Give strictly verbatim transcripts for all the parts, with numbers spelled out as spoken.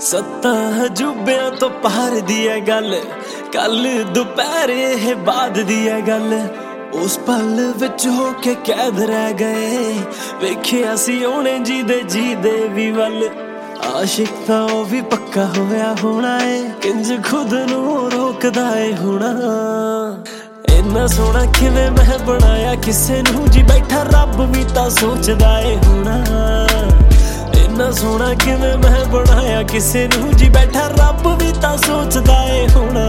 सत्तां अजूबियां तो पार दी है गल, कल दोपहर ये बाद दी है गल। उस पल विच होके कैद रह गए, वेखिया सी ओने जी दे जी दे भी वल। आशिक तां ओ भी पक्का होया होना है, किंज खुद नू रोकदा है होना। इन्ना सोहना किवें मैं बनाया किसे नू, जी बैठा रब भी तां सोचदा है होना। इन्ना सोहना किवें मैं बनाया किसे नू, जी बैठा रब भी तां सोचदा है होना।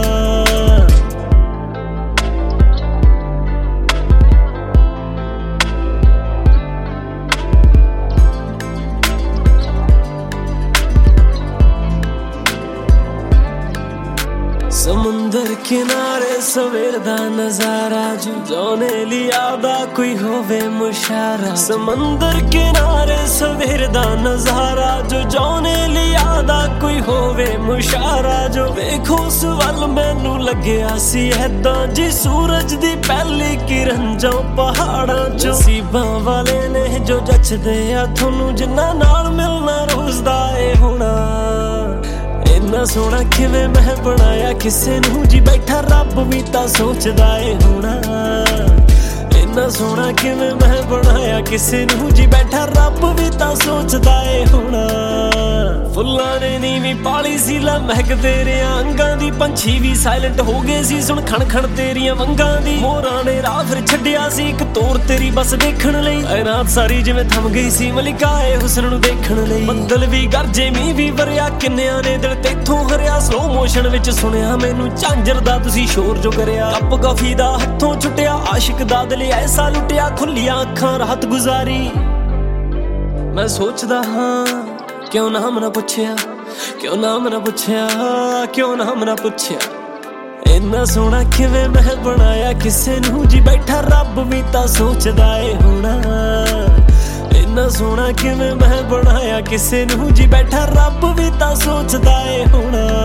समुंदर किनारे सवेर दा नजारा, जो जाने लिया दा कोई होवे मुशारा। समंदर किनारे सवेर दा नजारा, जो जाने लिया दा कोई होवे मुशारा। जो वेखो उस वल मैनू लग्या सी ऐदां, जी सूरज दी पहली किरण जो पहाड़ां चों। नसीबां वाले ने जो जचदे आ थोनू, जिन्ना नाल मिलना रोज दा ए होना। इन्ना सोहना किवें मैं बनाया किसे नू, जी बैठा रब भी तां सोचदा है होना। इन्ना सोहना किवें मैं बनाया किसे नू, जी बैठा रब भी तां सोचदा है होना। फुल्लां ने नीवीं पाली सी ला महक तेरियां अंगां दी, पंछी भी साइलेंट हो गए सी सुन खण खण तेरियां वंगां दी। मोरां ने राह फिर छड्डिया सी इक तोर तेरी बस देखण लई, ऐ रात सारी जिवें थम गई सी मलिकाए हुस्न नू देखण लई। बदल भी गरजे मींह भी वरिया, किन्नियां ने दिल तेथों हरिया। स्लो मोशन विच सुनिया मैनू झांजर दा तुसी शोर जो करिया। कप कॉफी दा हत्थों छुटिया, आशिक दा दिल ऐसा लुटिया। खुलियां अखां रात गुजारी, मैं सोचदा हां क्यों नाम ना पुछया, क्यों नाम ना पुछया, क्यों नाम ना पुछया। इन्ना सोहना किवें मैं बनाया किसे नू, जी बैठा रब भी तां सोचदा है होना। इन्ना सोहना किवें मैं बनाया किसे नू, जी बैठा रब भी तां सोचदा है होना।